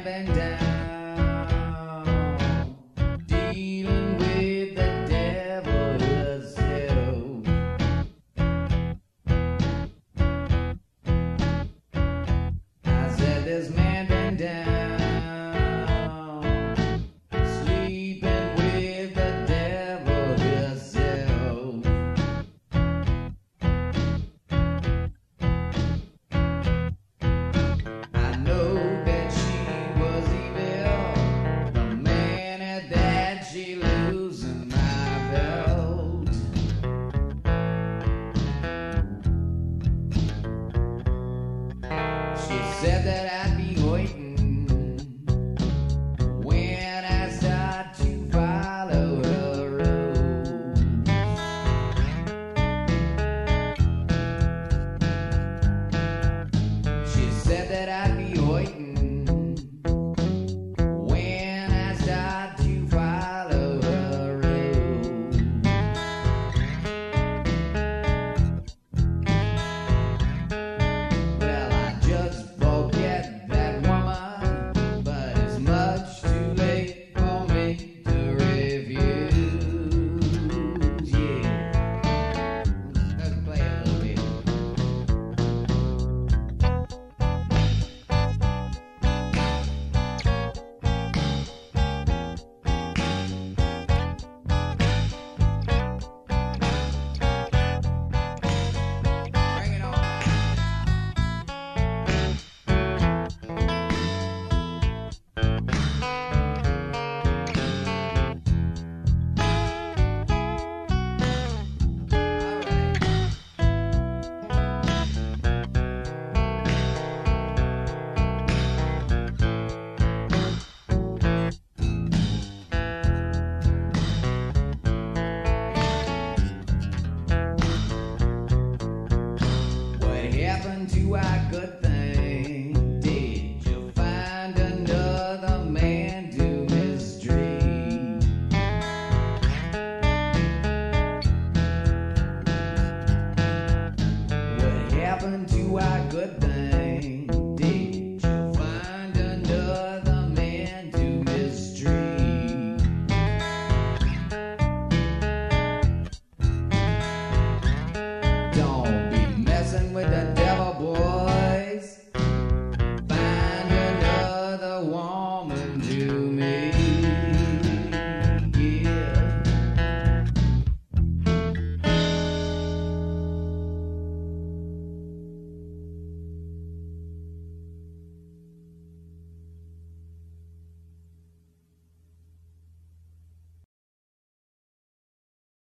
man been down, dealing with the devil herself. I said this man been down, sleeping with the devil herself. I know that she was evil, the minute that she losing my belt. She said that I'd be waiting when I start to follow her rules. She said that I'd be waiting when I start to follow her rules. Well, I just forget that woman, but it's much too late for me to refuse. Yeah, let's play a little bit. Bring it on. What happened to our good thing?